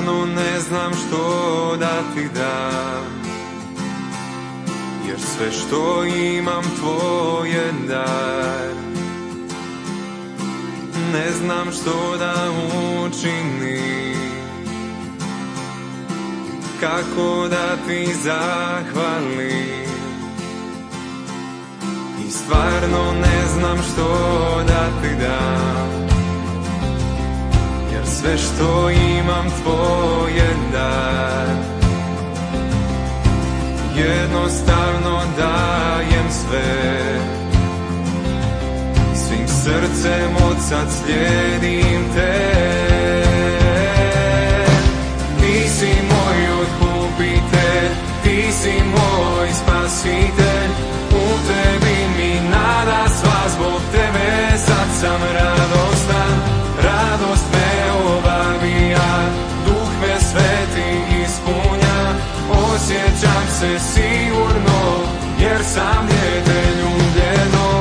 stvarno ne znam što da ti dam, jer sve što imam tvoj je dar. Ne znam što da učinim, kako da ti zahvalim, i stvarno ne znam što da ti dam, jer sve što imam tvoj je dar. Jednostavno dajem sve, svim srcem od sad slijedim te. Ti si moj otkupitelj, ti si moj spasitelj, u tebi mi nada sva, zbog tebe sad sam radostan. Radost me obavija, duh me sveti ispunja, osjećam se sigurno, jer sam dijete ljubljeno.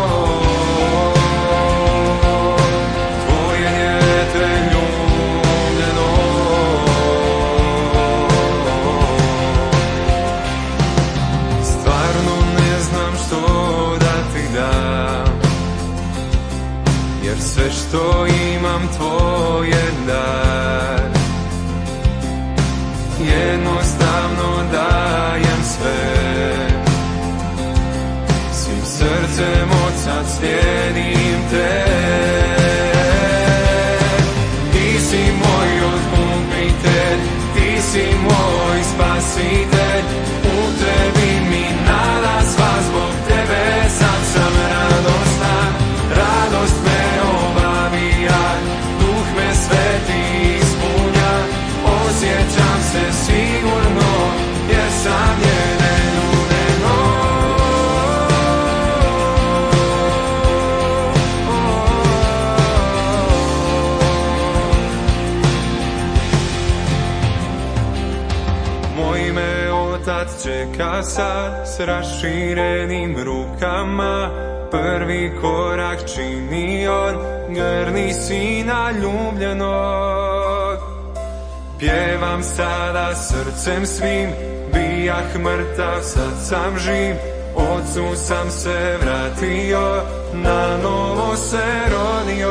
Tvoje dijete ljubljeno. Stvarno ne znam što da ti dam, jer sve što imam tvoj je dar. Jednostavno dajem sve, svim srcem od sad slijedim te. Ti si moj otkupitelj, ti si moj spasitelj, u tebi mi nada sva, zbog tebe sad sam radostan. Radost me obavija, duh me sveti ispunja, osjećam se sigurno, jer sam njene ljubljeno. Moj me otac čeka sad s raširenim rukama, prvi korak čini on, grni sina ljubljenog. Pjevam sada srcem svim, bijah mrtav, sad sam živ, Otcu sam se vratio, na novo se rodio.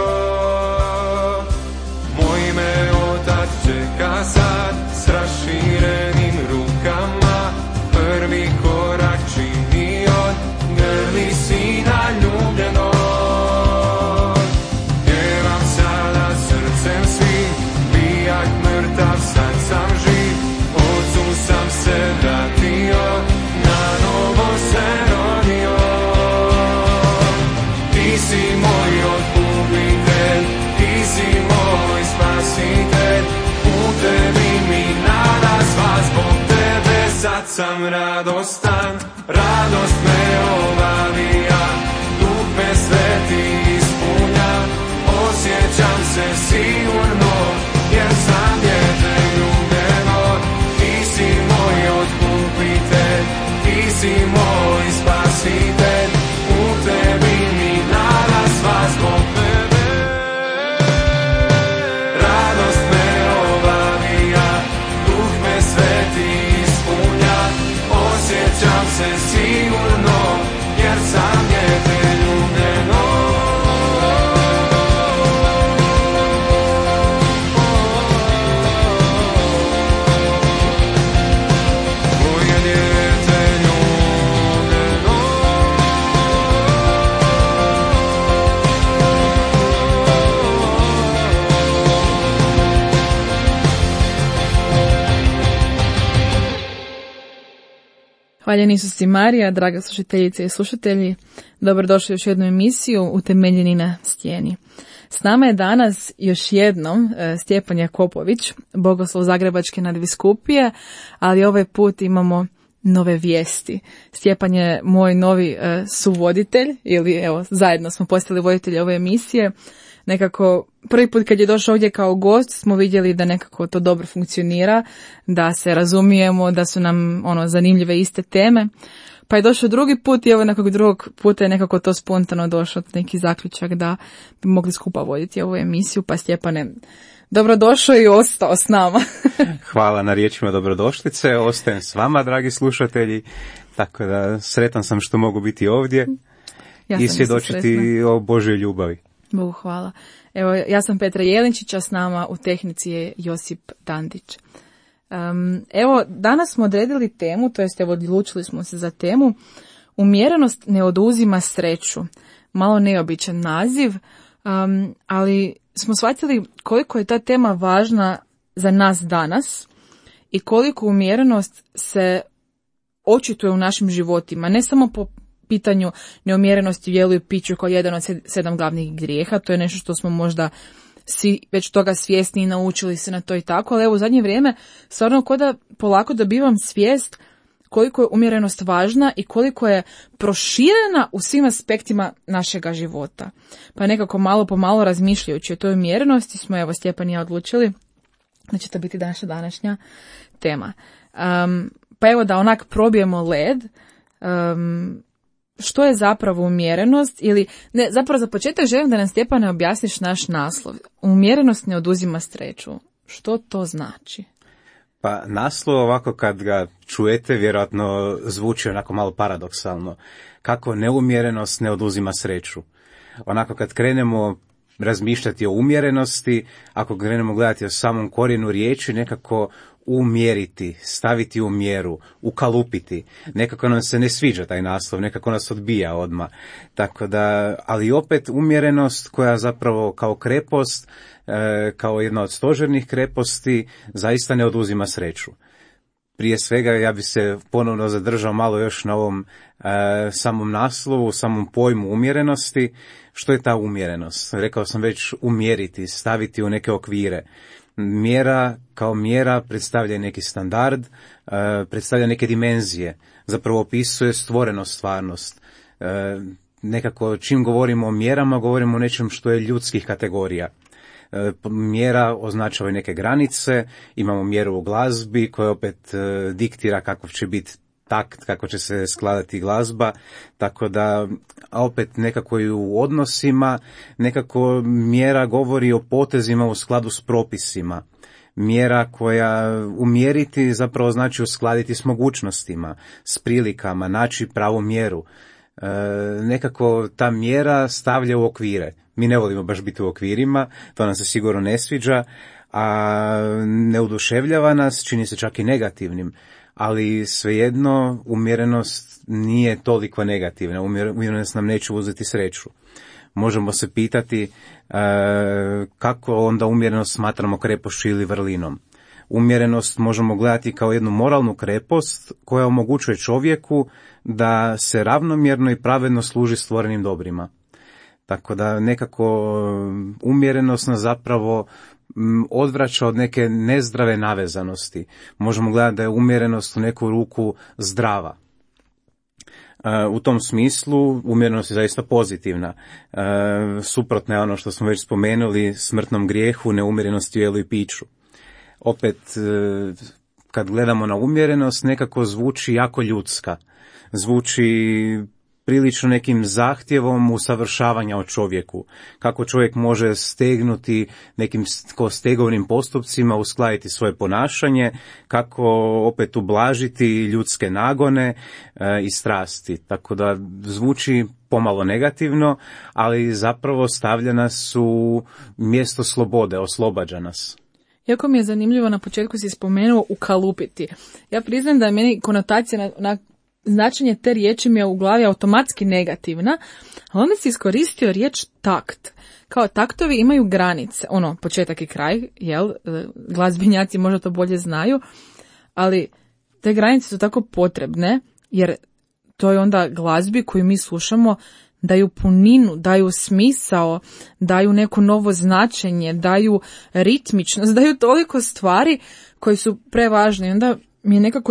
Moj me otac čeka sad s raširenim rukama, prvi korak čini on, grli sina ljubljenog. Pjevam sada srcem svim, bijak mrtav, sad sam živ, Otcu sam se vratio, na novo se rodio. Ti si moj otkupitelj, ti si moj spasitelj, u tebi mi nada sva, zbog tebe sad sam radostan. Radost me obavija, duh me sveti ispunja, osjećam se sigurno, jer sam dijete ljubljeno. Ti si moj otkupitelj, ti si moj spasitelj, u tebi mi nada sva, zbog tebe. Radost me obavija, duh me sveti ispunja, osjećam se sigurno, jer sam dijete ljubljeno. Hvaljen Isus i Marija, draga slušateljice i slušatelji, dobrodošli u još jednu emisiju Utemeljeni na stijeni. S nama je danas još jednom Stjepan Jakopović, bogoslov Zagrebačke nadbiskupije, ali ovaj put imamo nove vijesti. Stjepan je moj novi suvoditelj, ili evo, zajedno smo postali voditelji ove emisije. Nekako, prvi put kad je došao ovdje kao gost smo vidjeli da nekako to dobro funkcionira, da se razumijemo, da su nam zanimljive iste teme. Pa je došao drugi put i evo nekog drugog puta je nekako to spontano došao neki zaključak da bi mogli skupa voditi ovu emisiju. Pa Stjepane, dobrodošao i ostao s nama. Hvala na riječima dobrodošlice, ostajem s vama, dragi slušatelji, tako da sretan sam što mogu biti ovdje i svjedočiti o Božoj ljubavi. Bogu hvala. Evo, ja sam Petra Jelinčić, a s nama u tehnici je Josip Dandić. Evo, danas smo odredili temu, to jest odlučili smo se za temu umjerenost ne oduzima sreću. Malo neobičan naziv, ali smo shvatili koliko je ta tema važna za nas danas i koliko umjerenost se očituje u našim životima, ne samo po pitanju neumjerenosti u jelu i piću kao jedan od 7 glavnih grijeha, to je nešto što smo možda svi već toga svjesni i naučili se na to i tako, ali evo u zadnje vrijeme stvarno kao da polako dobivam svijest koliko je umjerenost važna i koliko je proširena u svim aspektima našega života. Pa nekako malo po malo razmišljajući o toj umjerenosti smo, evo, Stjepan i ja odlučili da će to biti naša današnja tema. Pa evo da onak probijemo led, što je zapravo umjerenost, ili ne, zapravo za početak želim da nam, Stjepane, objasniš naš naslov. Umjerenost ne oduzima sreću. Što to znači? Pa naslov ovako kad ga čujete vjerojatno zvuči onako malo paradoksalno. Kako neumjerenost ne oduzima sreću. Onako kad krenemo razmišljati o umjerenosti, ako krenemo gledati o samom korijenu riječi, nekako umjeriti, staviti u mjeru, ukalupiti. Nekako nam se ne sviđa taj naslov, nekako nas odbija odmah. Tako da, ali opet umjerenost koja zapravo kao krepost, kao jedna od stožernih kreposti, zaista ne oduzima sreću. Prije svega ja bi se ponovno zadržao malo još na ovom samom naslovu, samom pojmu umjerenosti. Što je ta umjerenost? Rekao sam već umjeriti, staviti u neke okvire. Mjera kao mjera predstavlja neki standard, predstavlja neke dimenzije, zapravo opisuje stvorenu stvarnost. Nekako čim govorimo o mjerama, govorimo o nečem što je ljudskih kategorija. Mjera označava neke granice, imamo mjeru u glazbi koja opet diktira kakav će biti takt, kako će se skladati glazba, tako da opet nekako i u odnosima, nekako mjera govori o potezima u skladu s propisima. Mjera koja umjeriti zapravo znači uskladiti s mogućnostima, s prilikama, naći pravu mjeru. Nekako ta mjera stavlja u okvire. Mi ne volimo baš biti u okvirima, to nam se sigurno ne sviđa, a ne oduševljava nas, čini se čak i negativnim. Ali svejedno umjerenost nije toliko negativna, umjerenost nam neće uzeti sreću. Možemo se pitati kako onda umjerenost smatramo krepošću ili vrlinom. Umjerenost možemo gledati kao jednu moralnu krepost koja omogućuje čovjeku da se ravnomjerno i pravedno služi stvorenim dobrima. Tako da nekako umjerenost nas zapravo odvraća od neke nezdrave navezanosti. Možemo gledati da je umjerenost u neku ruku zdrava. U tom smislu umjerenost je zaista pozitivna. Suprotno je ono što smo već spomenuli, smrtnom grijehu, neumjerenosti u jelu i piću. Opet, kad gledamo na umjerenost, nekako zvuči jako ljudska. Zvuči prilično nekim zahtjevom usavršavanja o čovjeku. Kako čovjek može stegnuti nekim stegovnim postupcima, uskladiti svoje ponašanje, kako opet ublažiti ljudske nagone i strasti. Tako da zvuči pomalo negativno, ali zapravo stavlja nas u mjesto slobode, oslobađa nas. Jako mi je zanimljivo, na početku si spomenuo ukalupiti. Ja priznam da je meni konotacija na značenje te riječi mi je u glavi automatski negativna, ali onda si iskoristio riječ takt. Kao taktovi imaju granice, početak i kraj, jel? Glazbenjaci možda to bolje znaju, ali te granice su tako potrebne, jer to je onda glazbi koju mi slušamo daju puninu, daju smisao, daju neko novo značenje, daju ritmičnost, daju toliko stvari koji su prevažni. Onda mi je nekako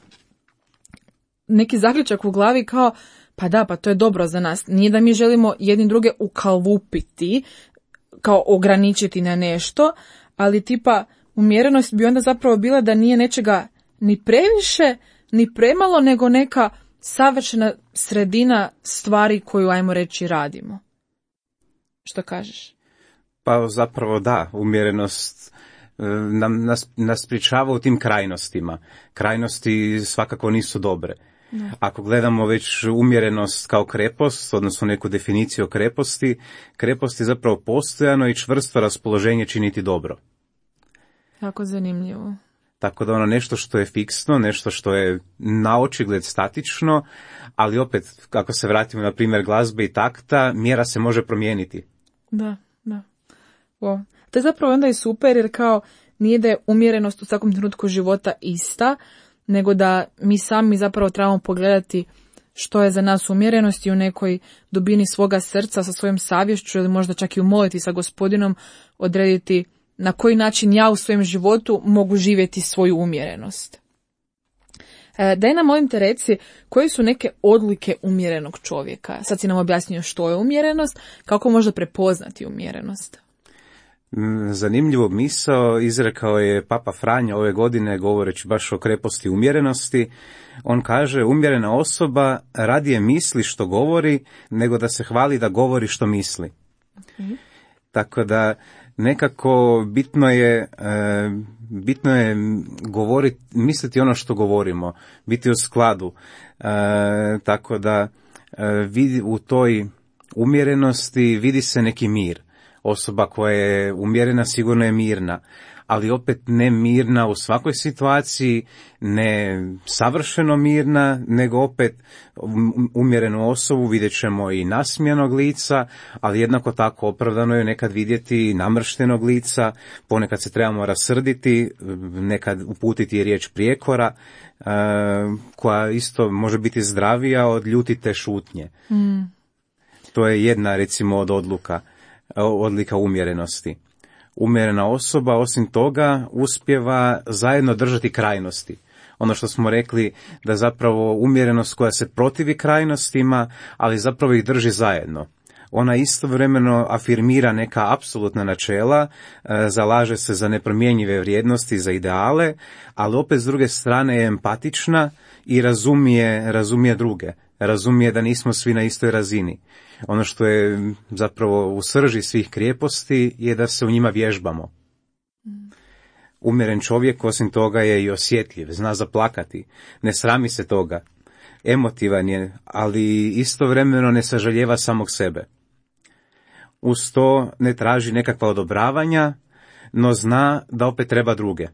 neki zaključak u glavi kao, pa to je dobro za nas. Nije da mi želimo jedni druge ukalupiti, kao ograničiti na nešto, ali tipa umjerenost bi onda zapravo bila da nije nečega ni previše, ni premalo, nego neka savršena sredina stvari koju, ajmo reći, radimo. Što kažeš? Pa zapravo da, umjerenost nas sprječava u tim krajnostima. Krajnosti svakako nisu dobre. Ako gledamo već umjerenost kao krepost, odnosno neku definiciju kreposti, krepost je zapravo postojano i čvrsto raspoloženje činiti dobro. Jako zanimljivo. Tako da nešto što je fiksno, nešto što je na očigled statično, ali opet, kako se vratimo na primjer glazbe i takta, mjera se može promijeniti. Da. Wow. To je zapravo onda i super, jer kao nije da je umjerenost u svakom trenutku života ista, nego da mi sami zapravo trebamo pogledati što je za nas umjerenost i u nekoj dubini svoga srca sa svojom savješću ili možda čak i u molitvi sa Gospodinom odrediti na koji način ja u svojem životu mogu živjeti svoju umjerenost. Daj nam, molim te, reci koje su neke odlike umjerenog čovjeka. Sad si nam objasnio što je umjerenost, kako možda prepoznati umjerenost. Zanimljivo misao izrekao je Papa Franja ove godine govoreći baš o kreposti umjerenosti. On kaže, umjerena osoba radije misli što govori nego da se hvali da govori što misli. Okay. Tako da nekako bitno je govoriti, misliti ono što govorimo, biti u skladu. Tako da vidi u toj umjerenosti vidi se neki mir. Osoba koja je umjerena sigurno je mirna, ali opet ne mirna u svakoj situaciji, ne savršeno mirna, nego opet umjerenu osobu vidjet ćemo i nasmijanog lica, ali jednako tako opravdano je nekad vidjeti i namrštenog lica, ponekad se trebamo rasrditi, nekad uputiti riječ prijekora, koja isto može biti zdravija od ljutite šutnje. To je jedna, recimo, od odlika umjerenosti. Umjerena osoba, osim toga, uspijeva zajedno držati krajnosti. Ono što smo rekli, da zapravo umjerenost koja se protivi krajnostima, ali zapravo ih drži zajedno. Ona istovremeno afirmira neka apsolutna načela, zalaže se za nepromjenjive vrijednosti, za ideale, ali opet s druge strane je empatična i razumije druge. Razumije da nismo svi na istoj razini. Ono što je zapravo u srži svih kreposti je da se u njima vježbamo. Umjeren čovjek osim toga je i osjetljiv, zna zaplakati, ne srami se toga, emotivan je, ali istovremeno ne sažaljeva samog sebe. Uz to ne traži nekakva odobravanja, no zna da opet treba druge.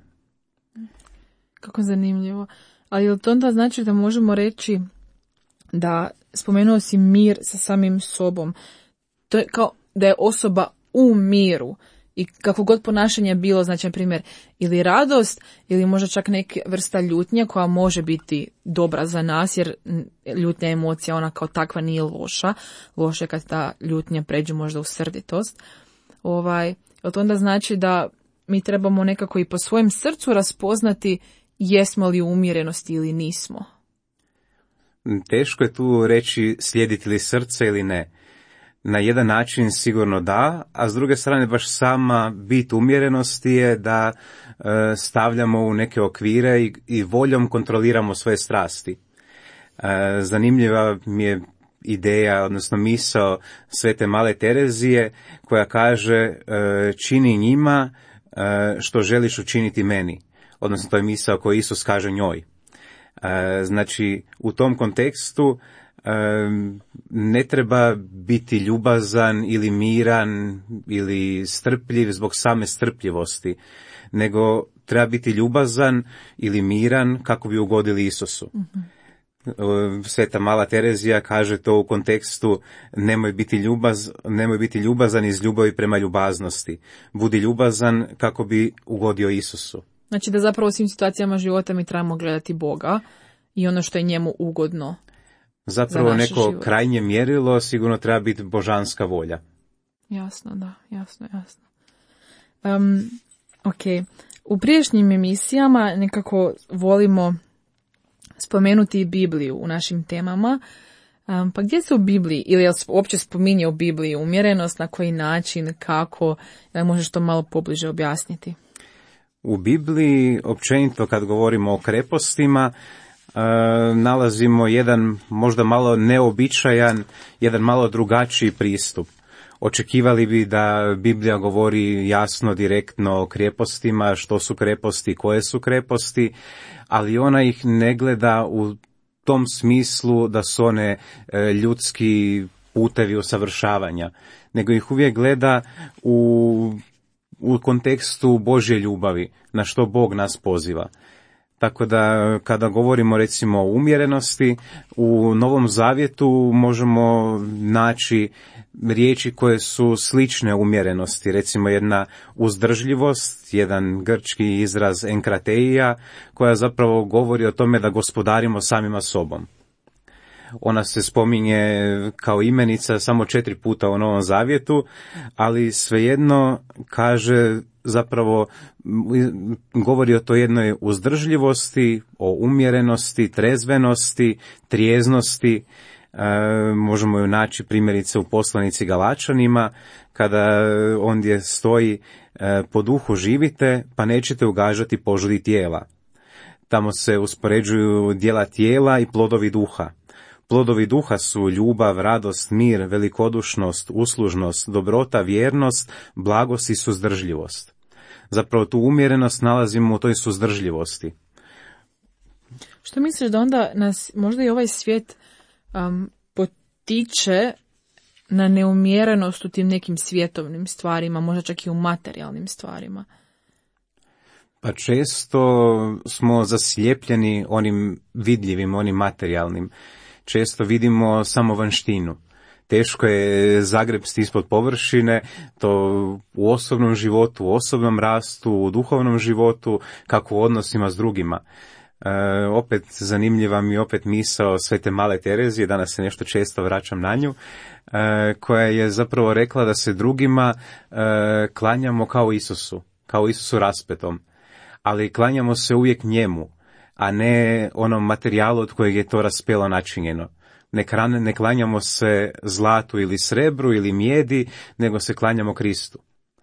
Kako zanimljivo. Ali je li to onda znači da možemo reći da spomenuo si mir sa samim sobom? To je kao da je osoba u miru i kako god ponašanje bilo, znači na primjer ili radost ili možda čak neka vrsta ljutnje koja može biti dobra za nas, jer ljutnja emocija ona kao takva nije loša. Loše je kad ta ljutnja pređe možda u srditost. To onda znači da mi trebamo nekako i po svojem srcu raspoznati jesmo li u umjerenosti ili nismo. Teško je tu reći slijediti li srce ili ne. Na jedan način sigurno da, a s druge strane baš sama bit umjerenosti je da stavljamo u neke okvire i voljom kontroliramo svoje strasti. Zanimljiva mi je ideja, odnosno misao Svete Male Terezije koja kaže čini njima što želiš učiniti meni. Odnosno to je misao koju Isus kaže njoj. Znači, u tom kontekstu ne treba biti ljubazan ili miran ili strpljiv zbog same strpljivosti, nego treba biti ljubazan ili miran kako bi ugodili Isusu. Sveta Mala Terezija kaže to u kontekstu nemoj biti ljubazan iz ljubavi prema ljubaznosti. Budi ljubazan kako bi ugodio Isusu. Znači da zapravo u svim situacijama života mi trebamo gledati Boga i ono što je njemu ugodno. Zapravo neko život. Krajnje mjerilo sigurno treba biti božanska volja. Jasno, da, jasno. Ok, u prijašnjim emisijama nekako volimo spomenuti Bibliju u našim temama. Pa gdje se u Bibliji, ili je uopće spominje u Bibliji umjerenost, na koji način, kako, možeš to malo pobliže objasniti? U Bibliji, općenito kad govorimo o krepostima, nalazimo jedan možda malo neobičajan, jedan malo drugačiji pristup. Očekivali bi da Biblija govori jasno, direktno o krepostima, što su kreposti, koje su kreposti, ali ona ih ne gleda u tom smislu da su one ljudski putevi usavršavanja, nego ih uvijek gleda u kontekstu Božje ljubavi, na što Bog nas poziva. Tako da kada govorimo recimo o umjerenosti, u Novom Zavjetu možemo naći riječi koje su slične umjerenosti, recimo jedna uzdržljivost, jedan grčki izraz enkrateia, koja zapravo govori o tome da gospodarimo samima sobom. Ona se spominje kao imenica samo 4 puta u Novom Zavjetu, ali svejedno kaže, zapravo govori o toj jednoj uzdržljivosti, o umjerenosti, trezvenosti, trijeznosti. Možemo ju naći primjerice u poslanici Galačanima, kada ondje stoji po duhu živite, pa nećete ugažati požudi tijela. Tamo se uspoređuju djela tijela i plodovi duha. Plodovi duha su ljubav, radost, mir, velikodušnost, uslužnost, dobrota, vjernost, blagost i suzdržljivost. Zapravo tu umjerenost nalazimo u toj suzdržljivosti. Što misliš da onda nas možda i ovaj svijet potiče na neumjerenost u tim nekim svjetovnim stvarima, možda čak i u materijalnim stvarima? Pa često smo zaslijepljeni onim vidljivim, onim materijalnim. Često vidimo samo vanštinu. Teško je zagrepsti ispod površine, to u osobnom životu, u osobnom rastu, u duhovnom životu, kako u odnosima s drugima. Opet zanimljiva mi opet misao Svete Male Terezije, danas se nešto često vraćam na nju, koja je zapravo rekla da se drugima klanjamo kao Isusu raspetom, ali klanjamo se uvijek njemu, a ne onom materijalu od kojeg je to raspelo načinjeno. Ne klanjamo se zlatu ili srebru ili mijedi, nego se klanjamo Kristu.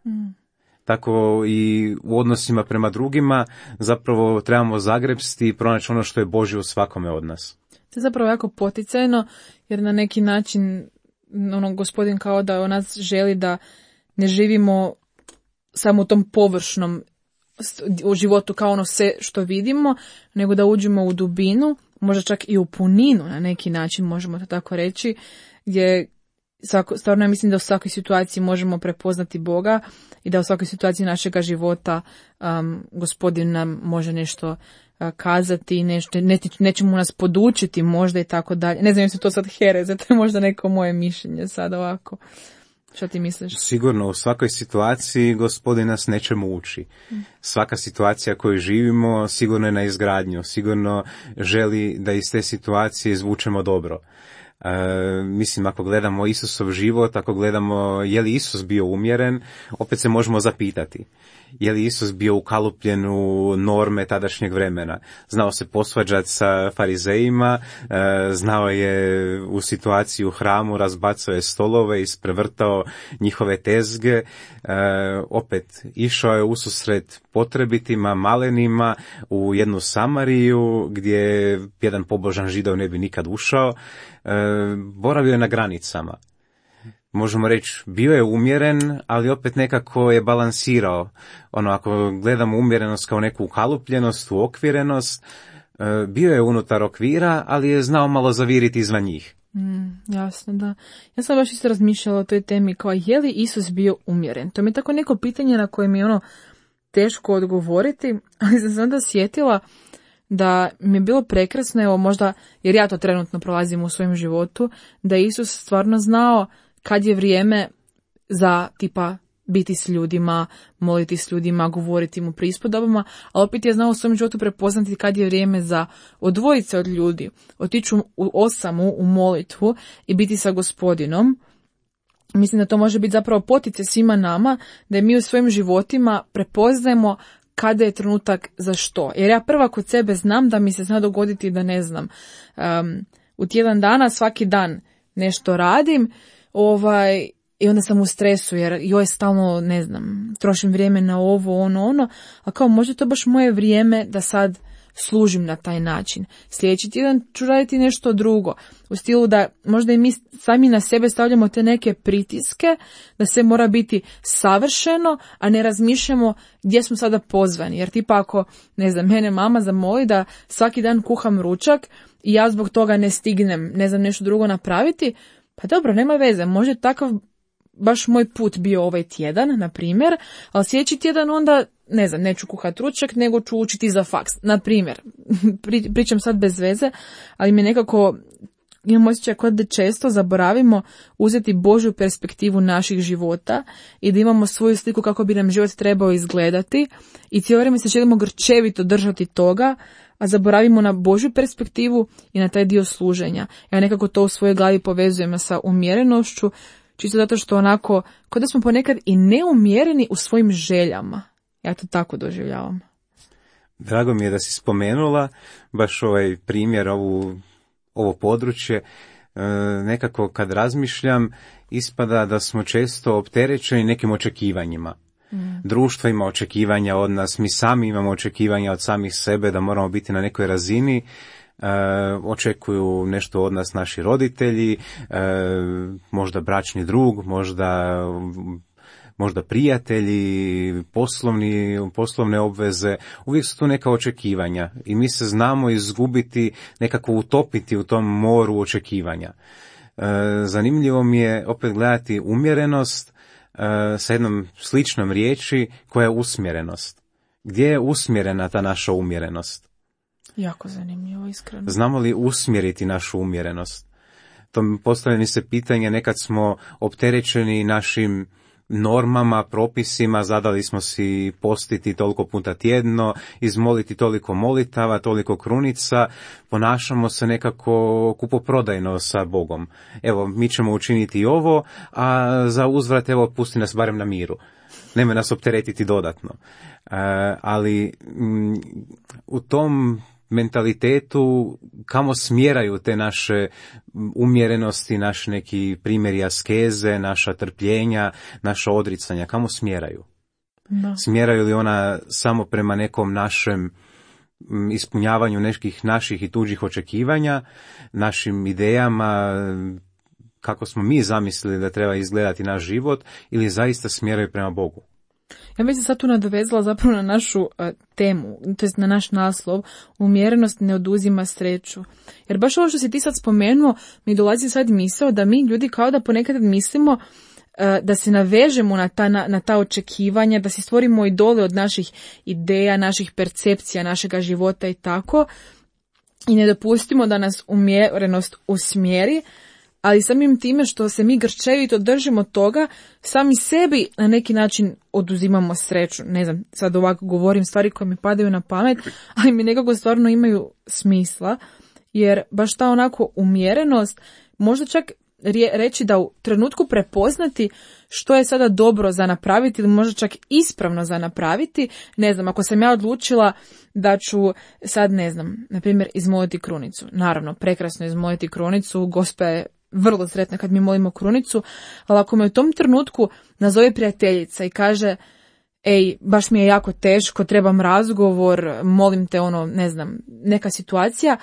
Tako i u odnosima prema drugima zapravo trebamo zagrepsti i pronaći ono što je Božje u svakome od nas. To je zapravo jako poticajno, jer na neki način Gospodin kao da od nas želi da ne živimo samo u tom površnom u životu kao ono sve što vidimo, nego da uđemo u dubinu, možda čak i u puninu na neki način, možemo to tako reći, gdje stvarno ja mislim da u svakoj situaciji možemo prepoznati Boga i da u svakoj situaciji našega života Gospodin nam može nešto kazati, nečemu nas podučiti možda i tako dalje. Ne znam je se to sad hereze, to je možda neko moje mišljenje sad ovako. Što ti misliš? Sigurno, u svakoj situaciji Gospodin nas nečemu uči. Svaka situacija koju živimo sigurno je na izgradnju, sigurno želi da iz te situacije izvučemo dobro. Mislim, ako gledamo Isusov život, ako gledamo je li Isus bio umjeren, opet se možemo zapitati. Je li Isus bio ukalupljen u norme tadašnjeg vremena? Znao se posvađati sa farizejima, znao je u situaciji u hramu, razbacao je stolove, isprevrtao njihove tezge, opet išao je ususret potrebitima, malenima u jednu Samariju gdje jedan pobožan Židov ne bi nikad ušao, boravio je na granicama. Možemo reći, bio je umjeren, ali opet nekako je balansirao. Ako gledamo umjerenost kao neku ukalupljenost, uokvirenost, bio je unutar okvira, ali je znao malo zaviriti izvan njih. Jasno, da. Ja sam baš isto razmišljala o toj temi, kao je li Isus bio umjeren? To mi je tako neko pitanje na koje mi je teško odgovoriti, ali sam se onda sjetila da mi je bilo prekrasno, evo možda, jer ja to trenutno prolazim u svojem životu, da je Isus stvarno znao kad je vrijeme za tipa biti s ljudima, moliti s ljudima, govoriti mu prispodobama, ali opet je znao u svom životu prepoznati kad je vrijeme za odvojiti se od ljudi, otići u osamu, u molitvu i biti sa Gospodinom. Mislim da to može biti zapravo poticaj svima nama, da mi u svojim životima prepoznajemo kada je trenutak za što. Jer ja prva kod sebe znam da mi se zna dogoditi da ne znam, u tjedan dana svaki dan nešto radim, i onda sam u stresu jer joj stalno, ne znam, trošim vrijeme na ovo, ono, a kao možda to baš moje vrijeme da sad služim na taj način. Sljedeći tjedan ću raditi nešto drugo. U stilu da možda i mi sami na sebe stavljamo te neke pritiske, da sve mora biti savršeno, a ne razmišljamo gdje smo sada pozvani. Jer tipa ako, ne znam, mene mama zamoli da svaki dan kuham ručak i ja zbog toga ne stignem, ne znam, nešto drugo napraviti, pa dobro, nema veze, može takav baš moj put bio ovaj tjedan, na primjer, ali sljedeći tjedan onda, ne znam, neću kuhati ručak, nego ću učiti za faks. Na primjer, pričam sad bez veze, ali mi nekako imam osjećaj kod da često zaboravimo uzeti Božju perspektivu naših života i da imamo svoju sliku kako bi nam život trebao izgledati i cijelo vrijeme se želimo grčevito držati toga, a zaboravimo na Božju perspektivu i na taj dio služenja. Ja nekako to u svojoj glavi povezujem sa umjerenošću, čisto zato što onako, kod da smo ponekad i neumjereni u svojim željama. Ja to tako doživljavam. Drago mi je da si spomenula baš ovaj primjer, ovo područje. Nekako kad razmišljam, ispada da smo često opterećeni nekim očekivanjima. Društvo ima očekivanja od nas, mi sami imamo očekivanja od samih sebe da moramo biti na nekoj razini. Očekuju nešto od nas naši roditelji, možda bračni drug, možda prijatelji, poslovne obveze. Uvijek su tu neka očekivanja i mi se znamo izgubiti, nekako utopiti u tom moru očekivanja. Zanimljivo mi je opet gledati umjerenost sa jednom sličnom riječi koja je usmjerenost. Gdje je usmjerena ta naša umjerenost? Jako zanimljivo, iskreno. Znamo li usmjeriti našu umjerenost? To postavlja mi se pitanje, nekad smo opterećeni našim normama, propisima, zadali smo si postiti toliko puta tjedno, izmoliti toliko molitava, toliko krunica, ponašamo se nekako kupoprodajno sa Bogom. Evo, mi ćemo učiniti ovo, a za uzvrat, evo, pusti nas barem na miru. Nemoj nas opteretiti dodatno. Ali u tom mentalitetu kamo smjeraju te naše umjerenosti, naš neki primjeri askeze, naša trpljenja, naša odricanja, kamo smjeraju? Da. Smjeraju li ona samo prema nekom našem ispunjavanju nekih naših i tuđih očekivanja, našim idejama, kako smo mi zamislili da treba izgledati naš život, ili zaista smjeraju prema Bogu? Ja bih se sad tu nadovezala zapravo na našu temu, to jest na naš naslov, umjerenost ne oduzima sreću. Jer baš ovo što si ti sad spomenuo, mi dolazi sad misao da mi ljudi kao da ponekad mislimo da se navežemo na ta očekivanja, da si stvorimo idole od naših ideja, naših percepcija, našega života i tako, i ne dopustimo da nas umjerenost usmjeri, ali samim time što se mi grčevito držimo toga, sami sebi na neki način oduzimamo sreću. Ne znam, sad ovako govorim stvari koje mi padaju na pamet, ali mi nekako stvarno imaju smisla, jer baš ta onako umjerenost, možda čak reći da u trenutku prepoznati što je sada dobro za napraviti ili možda čak ispravno za napraviti. Ne znam, ako sam ja odlučila da ću sad, ne znam, na primjer izmoliti krunicu. Naravno, prekrasno izmoliti krunicu, Gospa je vrlo sretna kad mi molimo krunicu, ali ako me u tom trenutku nazove prijateljica i kaže: ej, baš mi je jako teško, trebam razgovor, molim te, ne znam, neka situacija,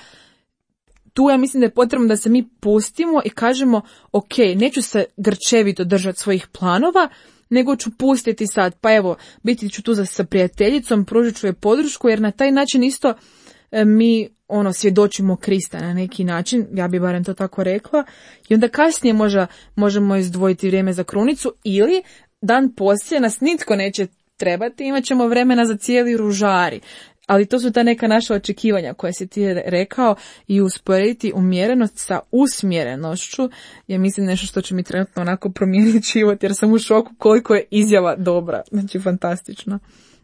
tu ja mislim da je potrebno da se mi pustimo i kažemo: ok, neću se grčevito držati svojih planova, nego ću pustiti sad, pa evo, biti ću tu sa prijateljicom, pružit ću je podršku, jer na taj način isto mi svjedočimo Krista na neki način, ja bi barem to tako rekla, i onda kasnije možemo izdvojiti vrijeme za krunicu, ili dan poslije nas nitko neće trebati, imat ćemo vremena za cijeli ružari. Ali to su ta neka naša očekivanja koje si ti rekao, i usporediti umjerenost sa usmjerenošću je, mislim, nešto što će mi trenutno onako promijeniti život, jer sam u šoku koliko je izjava dobra. Znači, fantastično.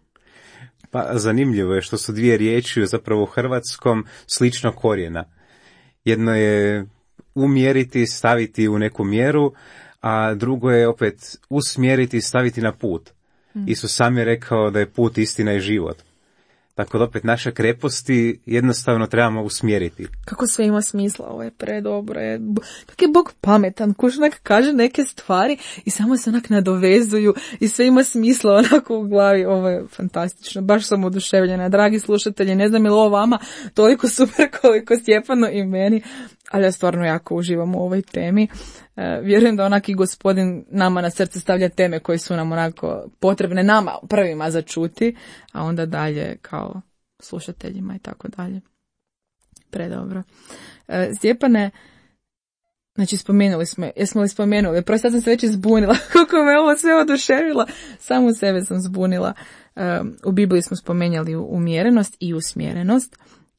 Pa zanimljivo je što su dvije riječi zapravo u hrvatskom slično korijena. Jedno je umjeriti, staviti u neku mjeru, a drugo je opet usmjeriti i staviti na put. Isus sam je rekao da je put, istina i život. Tako da opet naše kreposti jednostavno trebamo usmjeriti. Kako sve ima smisla, ovo je predobro. Kako je Bog pametan, ko onak kaže neke stvari i samo se onak nadovezuju i sve ima smisla onako u glavi. Ovo je fantastično, baš sam oduševljena. Dragi slušatelji, ne znam je li ovo vama toliko super koliko Stjepanu i meni, ali ja stvarno jako uživam u ovoj temi. Vjerujem da onaki Gospodin nama na srce stavlja teme koje su nam onako potrebne nama prvima za čuti, a onda dalje kao slušateljima i tako dalje. Predobro. Stjepane, znači spomenuli smo, jesmo li spomenuli? Prvo sad sam se već izbunila, koliko me ovo sve oduševilo, samo sebe sam zbunila. U Bibliji smo spomenjali umjerenost i usmjerenost.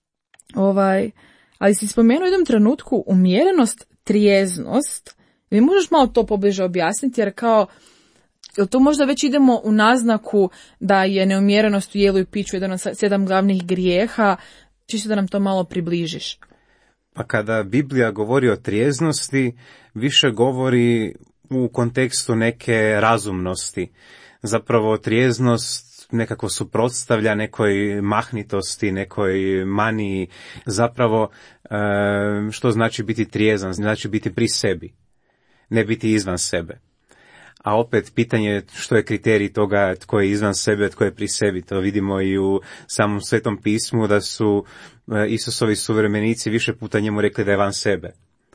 Ali si spomenuo u jednom trenutku umjerenost, trijeznost. Mi možeš malo to pobliže objasniti, jer kao, jel to možda već idemo u naznaku da je neumjerenost u jelu i piću jedan od 7 glavnih grijeha, čisto da nam to malo približiš. Pa kada Biblija govori o trijeznosti, više govori u kontekstu neke razumnosti. Zapravo trijeznost nekako suprotstavlja nekoj mahnitosti, nekoj maniji. Zapravo, što znači biti trijezan? Znači biti pri sebi, ne biti izvan sebe. A opet pitanje što je kriterij toga tko je izvan sebe, tko je pri sebi. To vidimo i u samom Svetom pismu da su Isusovi suvremenici više puta njemu rekli da je van sebe.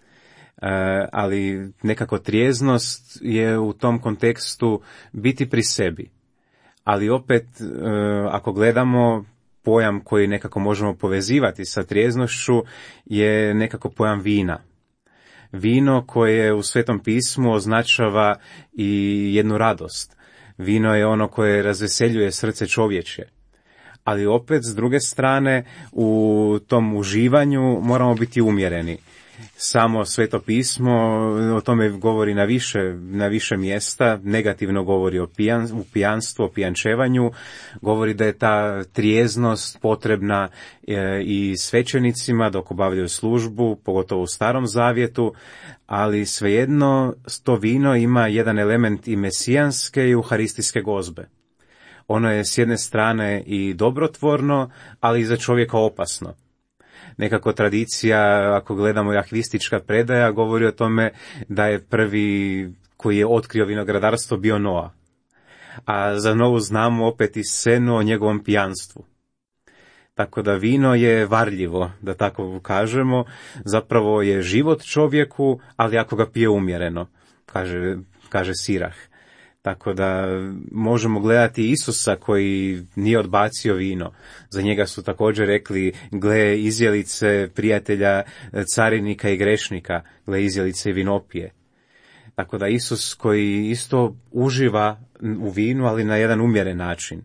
Ali nekako trijeznost je u tom kontekstu biti pri sebi. Ali opet, ako gledamo, pojam koji nekako možemo povezivati sa trijeznošću je nekako pojam vina. Vino koje u Svetom pismu označava i jednu radost. Vino je ono koje razveseljuje srce čovječje. Ali opet, s druge strane, u tom uživanju moramo biti umjereni. Samo Sveto pismo o tome govori na više mjesta, negativno govori o pijanstvu, o pijančevanju, govori da je ta trijeznost potrebna i svećenicima dok obavljaju službu, pogotovo u Starom Zavjetu, ali svejedno to vino ima jedan element i mesijanske i euharistijske gozbe. Ono je s jedne strane i dobrotvorno, ali i za čovjeka opasno. Nekako tradicija, ako gledamo jahvistička predaja, govori o tome da je prvi koji je otkrio vinogradarstvo bio Noa. A za Novu znamo opet i scenu o njegovom pijanstvu. Tako da vino je varljivo, da tako kažemo, zapravo je život čovjeku, ali ako ga pije umjereno, kaže Sirah. Tako da možemo gledati Isusa koji nije odbacio vino. Za njega su također rekli, gle izjelice prijatelja carinika i grešnika, gle izjelice i vinopije. Tako da Isus koji isto uživa u vinu, ali na jedan umjeren način.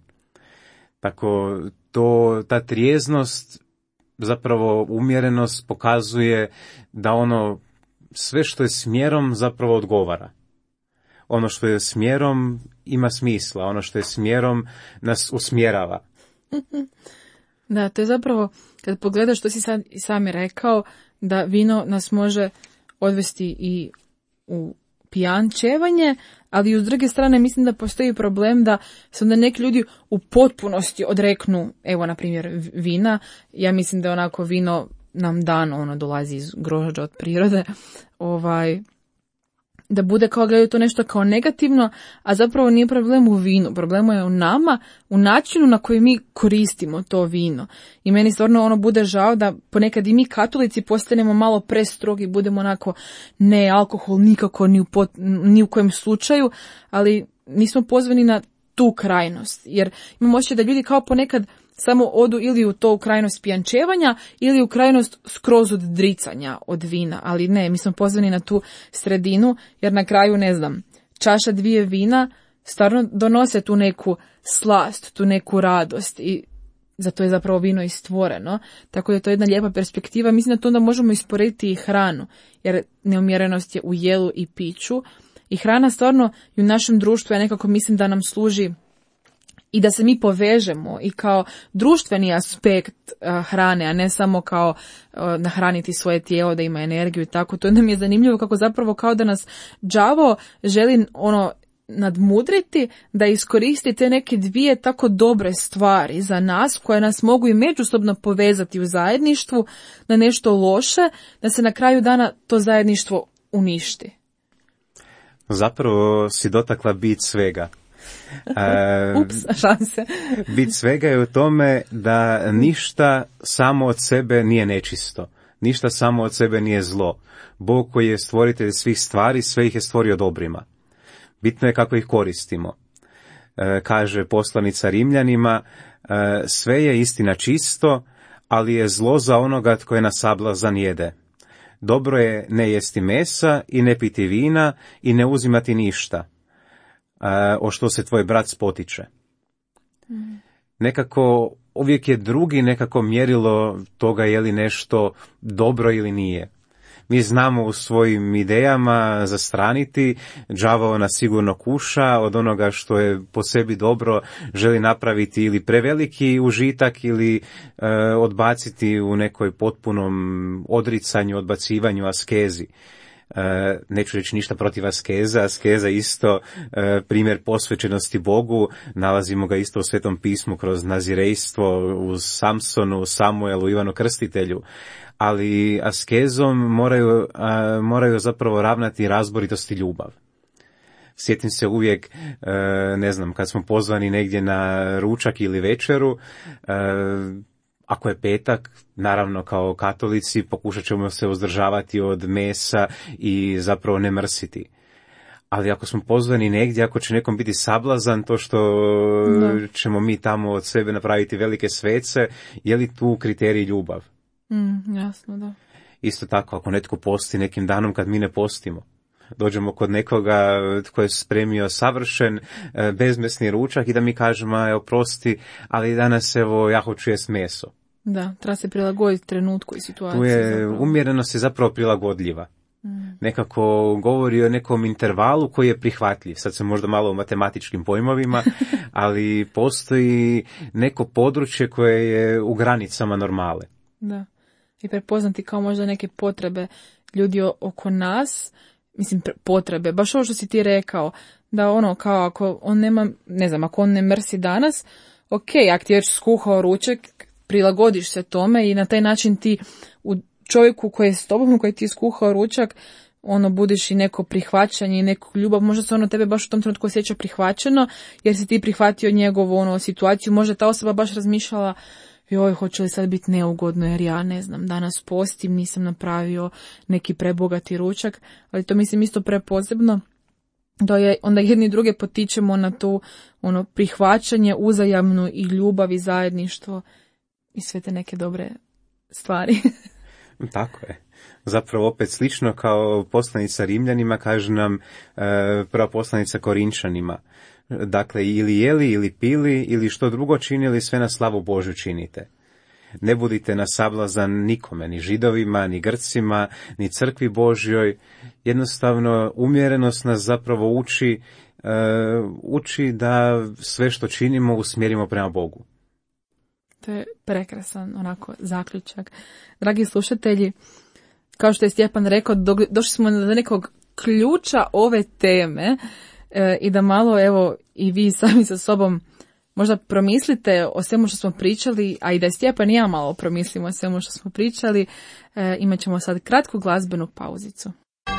Tako ta trijeznost, zapravo umjerenost pokazuje da ono sve što je smjerom zapravo odgovara. Ono što je smjerom ima smisla, ono što je smjerom nas usmjerava. Da, to je zapravo, kad pogledaš što si sad i sami rekao, da vino nas može odvesti i u pijančevanje, ali s druge strane mislim da postoji problem da se onda neki ljudi u potpunosti odreknu, evo na primjer vina. Ja mislim da je onako vino nam dano, ono dolazi iz grožđa od prirode, da bude kao gledaju to nešto kao negativno, a zapravo nije problem u vinu, problem je u nama, u načinu na koji mi koristimo to vino. I meni stvarno ono bude žao da ponekad i mi katolici postanemo malo prestrogi, budemo onako ne alkohol nikako ni u kojem slučaju, ali nismo pozvani na tu krajnost, jer imamo osjećaj da ljudi kao ponekad samo odu ili u to u krajnost pijančevanja ili u krajnost skroz odricanja od vina, ali ne, mi smo pozvani na tu sredinu, jer na kraju, ne znam, čaša 2 vina stvarno donose tu neku slast, tu neku radost i zato je zapravo vino i stvoreno, tako da je to jedna lijepa perspektiva. Mislim da to onda možemo isporediti i hranu, jer neumjerenost je u jelu i piću i hrana stvarno i u našem društvu, ja nekako mislim da nam služi i da se mi povežemo i kao društveni aspekt hrane, a ne samo kao nahraniti svoje tijelo da ima energiju i tako. To nam je zanimljivo kako zapravo kao da nas đavo želi nadmudriti da iskoristi te neke dvije tako dobre stvari za nas, koje nas mogu i međusobno povezati u zajedništvu, na nešto loše, da se na kraju dana to zajedništvo uništi. Zapravo si dotakla bit svega. Šanse. Bit svega je u tome da ništa samo od sebe nije nečisto. Ništa samo od sebe nije zlo. Bog koji je stvoritelj svih stvari, sve ih je stvorio dobrima. Bitno je kako ih koristimo. Kaže poslanica Rimljanima, sve je istina čisto, ali je zlo za onoga tko je na sablazan jede. Dobro je ne jesti mesa i ne piti vina i ne uzimati ništa, o što se tvoj brat spotiče. Nekako uvijek je drugi nekako mjerilo toga je li nešto dobro ili nije. Mi znamo u svojim idejama zastraniti, đavao nas sigurno kuša, od onoga što je po sebi dobro želi napraviti ili preveliki užitak ili odbaciti u nekoj potpunom odricanju, odbacivanju, askezi. Neću reći ništa protiv askeza, askeza isto primjer posvećenosti Bogu, nalazimo ga isto u Svetom pismu kroz nazirejstvo, uz Samsonu, Samuelu, Ivanu Krstitelju, ali askezom moraju zapravo ravnati razboritost i ljubav. Sjetim se uvijek, ne znam, kad smo pozvani negdje na ručak ili večeru, ako je petak, naravno kao katolici pokušat ćemo se uzdržavati od mesa i zapravo ne mrsiti. Ali ako smo pozvani negdje, ako će nekom biti sablazan to što ćemo mi tamo od sebe napraviti velike svece, je li tu kriterij ljubav? Jasno, da. Isto tako, ako netko posti nekim danom kad mi ne postimo, dođemo kod nekoga tko je spremio savršen bezmesni ručak i da mi kažemo, evo prosti, ali danas evo ja hoću jest meso. Da, treba se prilagoditi trenutku i situaciji. Tu je umjerenost je zapravo prilagodljiva. Nekako govori o nekom intervalu koji je prihvatljiv. Sad se možda malo u matematičkim pojmovima, ali postoji neko područje koje je u granicama normale. Da, i prepoznati kao možda neke potrebe ljudi oko nas, mislim potrebe, baš ovo što si ti rekao, da ono kao ako on nema, ne znam, ako on ne mrsi danas, ok, ako ti već skuhao ručak, prilagodiš se tome i na taj način ti u čovjeku koji je s tobom, koji ti je skuhao ručak, ono budiš i neko prihvaćanje i neku ljubav, možda se ono tebe baš u tom trenutku osjeća prihvaćeno, jer si ti prihvatio njegovu situaciju, možda ta osoba baš razmišljala, joj, hoće li sad biti neugodno, jer ja ne znam, danas postim, nisam napravio neki prebogati ručak, ali to mislim isto preposebno, da je onda jedni druge potičemo na to prihvaćanje, uzajamnu i ljubav i zajedništvo i sve te neke dobre stvari. Tako je. Zapravo opet slično kao poslanica Rimljanima, kaže nam prva poslanica Korinčanima. Dakle, ili jeli, ili pili, ili što drugo činili, sve na slavu Božju činite. Ne budite na sablazan nikome, ni Židovima, ni Grcima, ni crkvi Božjoj. Jednostavno, umjerenost nas zapravo uči da sve što činimo usmjerimo prema Bogu. To je prekrasan zaključak. Dragi slušatelji, kao što je Stjepan rekao, došli smo do nekog ključa ove teme i da malo, evo, i vi sami sa sobom možda promislite o svemu što smo pričali, a i da Stjepan i ja malo promislimo o svemu što smo pričali. Imat ćemo sad kratku glazbenu pauzicu.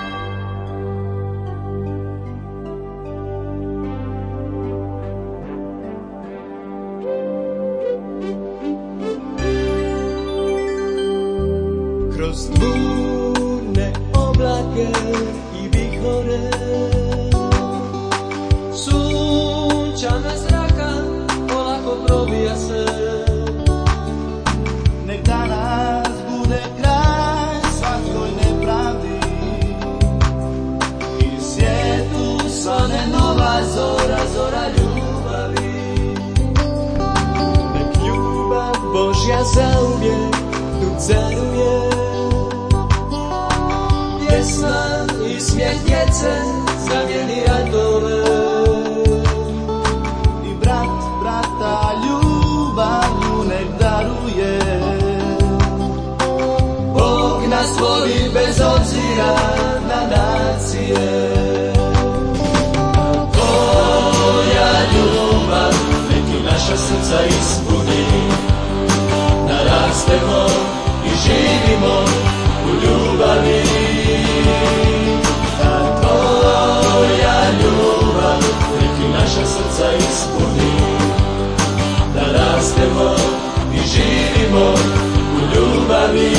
Kroz burne oblake i vihore, sunčana zraka polako probija se. Nek danas bude kraj svakoj nepravdi i svijetu svane nova zora, zora ljubavi. Nek ljubav Božja zauvijek tu caruje. Pjesma i smijeh djece zamijeni ratove i brat brata ljubavlju nek daruje. Bog nas voli bez obzira na nacije. srca ispuni, narastemo i živimo u ljubavi. Ta tvoja ljubav neki naša srca ispuni, narastemo i živimo u ljubavi.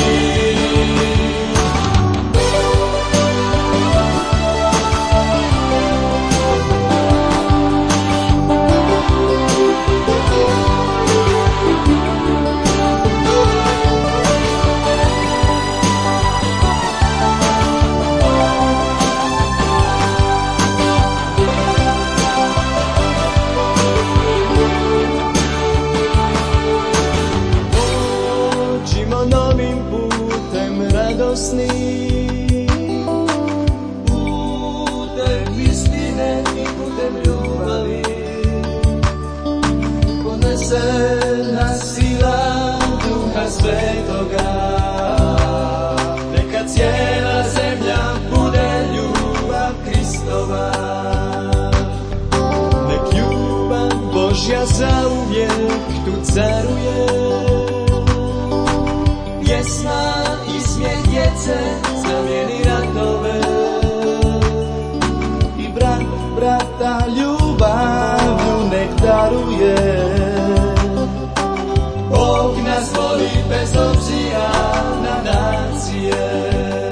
Putem istine i putem ljubavi, ponesena sila Duha Svetoga, neka cijela zemlja bude ljubav Kristova, nek ljubav Božja zauvijek tu caruje, pjesma i smijeh djece zamijeni ratove i brat brata ljubavlju nek daruje. Bog nas voli bez obzira na nacije,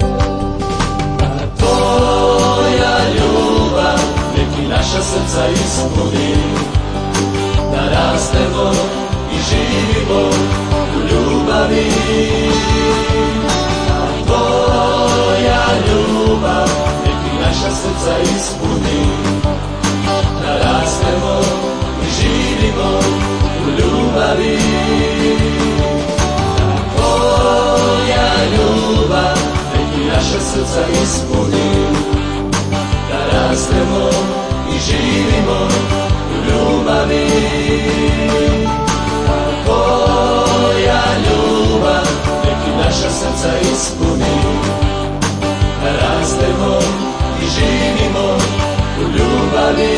a tvoja ljubav neki naša srca ispuni, narastemo i živimo u ljubavi. A tvoja ljubav neki naša srca ispuni, narastemo i živimo u ljubavi. A tvoja ljubav neki naša srca ispuni, narastemo i živimo u ljubavi. Tvoja ljubav neki naša srca ispuni, rastemo i živimo u ljubavi.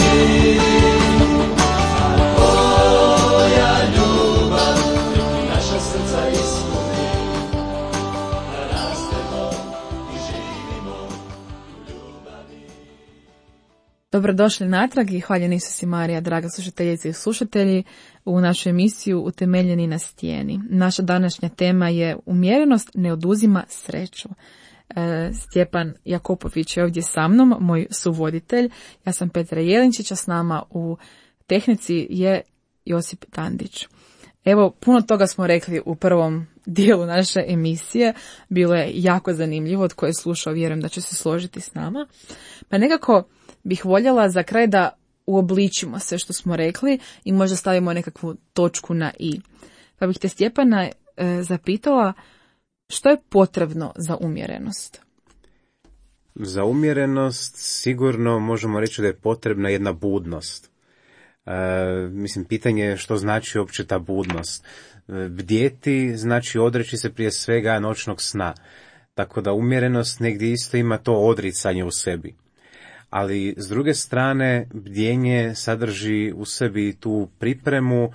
Tvoja ljubav neki naša srca ispuni, rastemo i živimo u ljubavi. Dobrodošli natrag i hvaljen Isus i Marija, draga slušateljice i slušatelji, u našu emisiju Utemeljeni na stijeni. Naša današnja tema je umjerenost ne oduzima sreću. Stjepan Jakopović je ovdje sa mnom, moj suvoditelj. Ja sam Petra Jelinčić, a s nama u tehnici je Josip Tandić. Evo, puno toga smo rekli u prvom dijelu naše emisije. Bilo je jako zanimljivo, tko je slušao vjerujem da će se složiti s nama. Pa nekako bih voljela za kraj da uobličimo sve što smo rekli i možda stavimo nekakvu točku na i. Pa bih te, Stjepana, zapitala što je potrebno za umjerenost? Za umjerenost sigurno možemo reći da je potrebna jedna budnost. Pitanje je što znači uopće ta budnost. Bdjeti znači odreći se prije svega noćnog sna. Tako da umjerenost negdje isto ima to odricanje u sebi. Ali s druge strane bdjenje sadrži u sebi tu pripremu,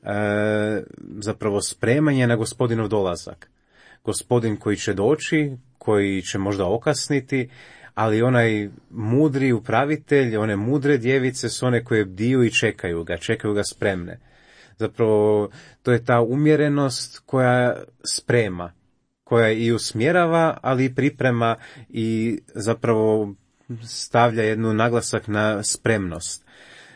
zapravo spremanje na Gospodinov dolazak. Gospodin koji će doći, koji će možda okasniti, ali onaj mudri upravitelj, one mudre djevice su one koje bdiju i čekaju ga spremne. Zapravo to je ta umjerenost koja sprema, koja i usmjerava, ali i priprema i zapravo stavlja jednu naglasak na spremnost.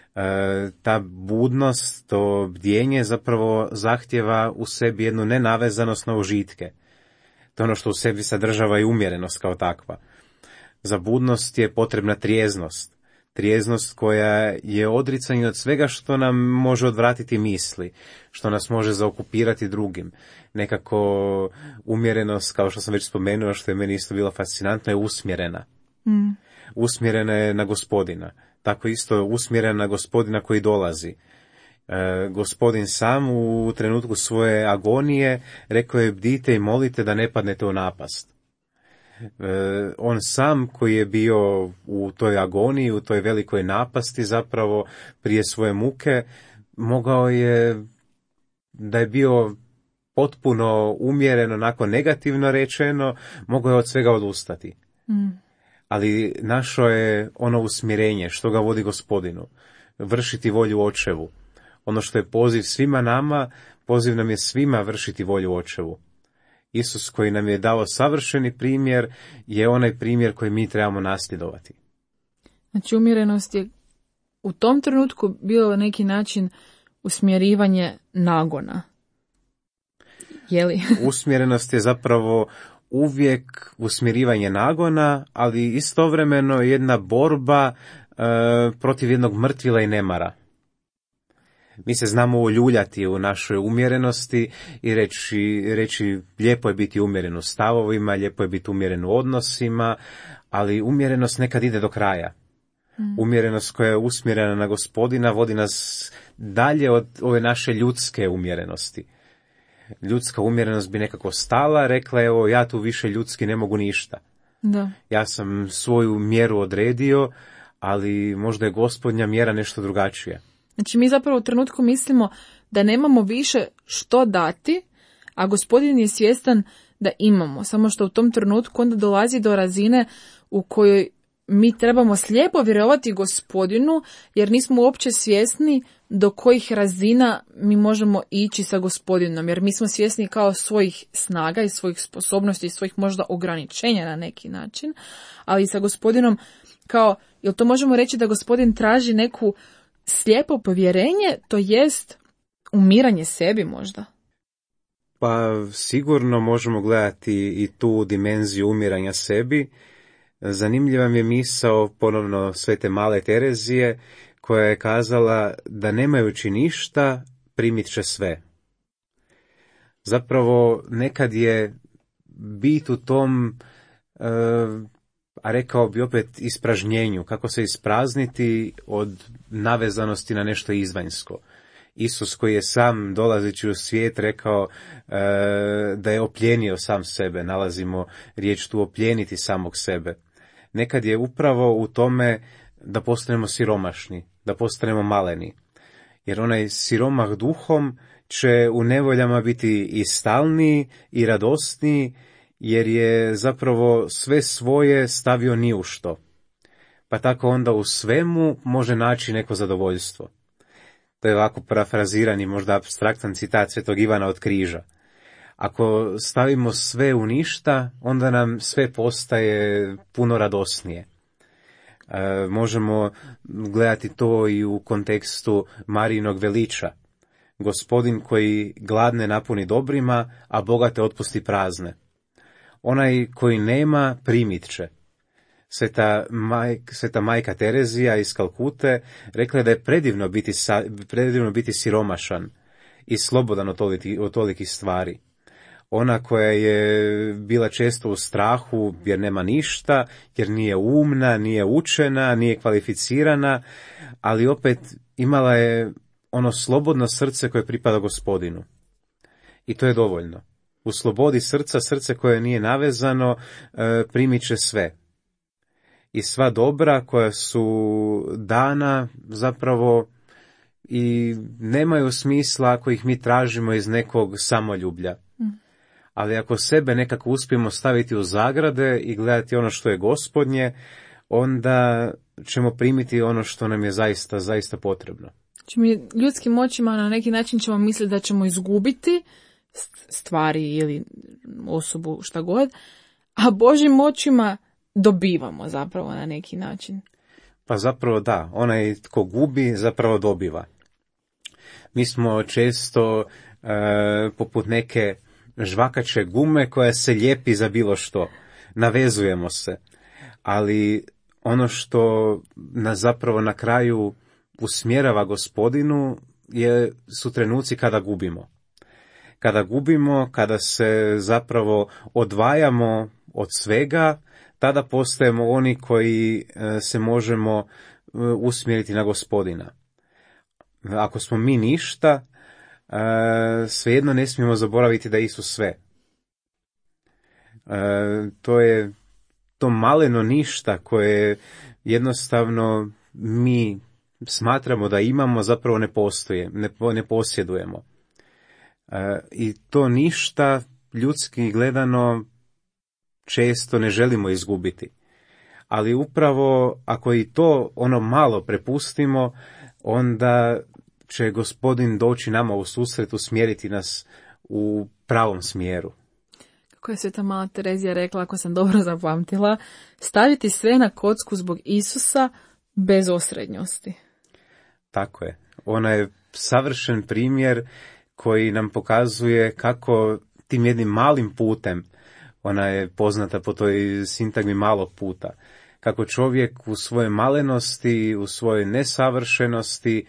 Ta budnost, to bdjenje zapravo zahtjeva u sebi jednu nenavezanost na užitke. To je ono što u sebi sadržava i umjerenost kao takva. Za budnost je potrebna trijeznost. Trijeznost koja je odricanje od svega što nam može odvratiti misli, što nas može zaokupirati drugim. Nekako umjerenost, kao što sam već spomenuo, što je meni isto bilo fascinantno, je usmjerena. Usmjerena je na Gospodina. Tako isto usmjerena na Gospodina koji dolazi. Gospodin sam u trenutku svoje agonije rekao je: bdite i molite da ne padnete u napast. On sam koji je bio u toj agoniji, u toj velikoj napasti zapravo prije svoje muke, mogao je da je bio potpuno umjeren, onako negativno rečeno, mogao je od svega odustati. Ali našao je ono usmjerenje što ga vodi Gospodinu, vršiti volju Očevu. Ono što je poziv svima nama, poziv nam je svima vršiti volju Očevu. Isus koji nam je dao savršeni primjer je onaj primjer koji mi trebamo nasljedovati. Znači umjerenost je u tom trenutku bilo na neki način usmjerivanje nagona. Je li? Usmjerenost je zapravo uvijek usmjerivanje nagona, ali istovremeno jedna borba protiv jednog mrtvila i nemara. Mi se znamo uljuljati u našoj umjerenosti i reći lijepo je biti umjeren u stavovima, lijepo je biti umjeren u odnosima, ali umjerenost nekad ide do kraja. Umjerenost koja je usmjerena na Gospodina vodi nas dalje od ove naše ljudske umjerenosti. Ljudska umjerenost bi nekako stala, rekla evo ja tu više ljudski ne mogu ništa. Da. Ja sam svoju mjeru odredio, ali možda je Gospodnja mjera nešto drugačija. Znači mi zapravo u trenutku mislimo da nemamo više što dati, a Gospodin je svjestan da imamo. Samo što u tom trenutku onda dolazi do razine u kojoj mi trebamo slijepo vjerovati Gospodinu, jer nismo uopće svjesni do kojih razina mi možemo ići sa Gospodinom, jer mi smo svjesni kao svojih snaga i svojih sposobnosti i svojih možda ograničenja na neki način, ali sa Gospodinom kao, jel to možemo reći da Gospodin traži neku slijepo povjerenje, to jest umiranje sebi možda? Pa sigurno možemo gledati i tu dimenziju umiranja sebi. Zanimljiva mi je misao ponovno Svete Male Terezije, koja je kazala da nemajući ništa primit će sve. Zapravo nekad je bit u tom, a rekao bi opet ispražnjenju, kako se isprazniti od navezanosti na nešto izvanjsko. Isus koji je sam dolazeći u svijet rekao da je opljenio sam sebe, nalazimo riječ tu opljeniti samog sebe. Nekad je upravo u tome da postanemo siromašni, da postanemo maleni. Jer onaj siromah duhom će u nevoljama biti i stalniji i radosniji, jer je zapravo sve svoje stavio ni u što. Pa tako onda u svemu može naći neko zadovoljstvo. To je ovako parafrazirani, možda apstraktan citat Svetog Ivana od Križa. Ako stavimo sve u ništa, onda nam sve postaje puno radosnije. Možemo gledati to i u kontekstu Marijinog veliča. Gospodin koji gladne napuni dobrima, a bogate otpusti prazne. Onaj koji nema, primit će. Sveta majka Terezija iz Kalkute rekla je da je predivno biti siromašan i slobodan od tolikih stvari. Ona koja je bila često u strahu jer nema ništa, jer nije umna, nije učena, nije kvalificirana, ali opet imala je ono slobodno srce koje pripada Gospodinu. I to je dovoljno. U slobodi srca, srce koje nije navezano, primit će sve. I sva dobra koja su dana zapravo i nemaju smisla ako ih mi tražimo iz nekog samoljublja. Ali ako sebe nekako uspijemo staviti u zagrade i gledati ono što je Gospodnje, onda ćemo primiti ono što nam je zaista, zaista potrebno. Znači mi ljudskim očima na neki način ćemo misliti da ćemo izgubiti stvari ili osobu, šta god, a Božjim očima dobivamo zapravo na neki način. Pa zapravo da, onaj tko gubi zapravo dobiva. Mi smo često poput neke žvakače gume koja se lijepi za bilo što. Navezujemo se. Ali ono što nas zapravo na kraju usmjerava Gospodinu su trenuci kada gubimo. Kada gubimo, kada se zapravo odvajamo od svega, tada postajemo oni koji se možemo usmjeriti na Gospodina. Ako smo mi ništa, svejedno ne smijemo zaboraviti da je Isus sve. To je to maleno ništa koje jednostavno mi smatramo da imamo, zapravo ne postoje, ne posjedujemo. I to ništa ljudski gledano često ne želimo izgubiti. Ali upravo ako i to ono malo prepustimo, onda će Gospodin doći nama u susret, usmjeriti nas u pravom smjeru. Kako je Sveta Mala Terezija rekla, ako sam dobro zapamtila, staviti sve na kocku zbog Isusa bez osrednjosti. Tako je. Ona je savršen primjer koji nam pokazuje kako tim jednim malim putem, ona je poznata po toj sintagmi malog puta, kako čovjek u svojoj malenosti, u svojoj nesavršenosti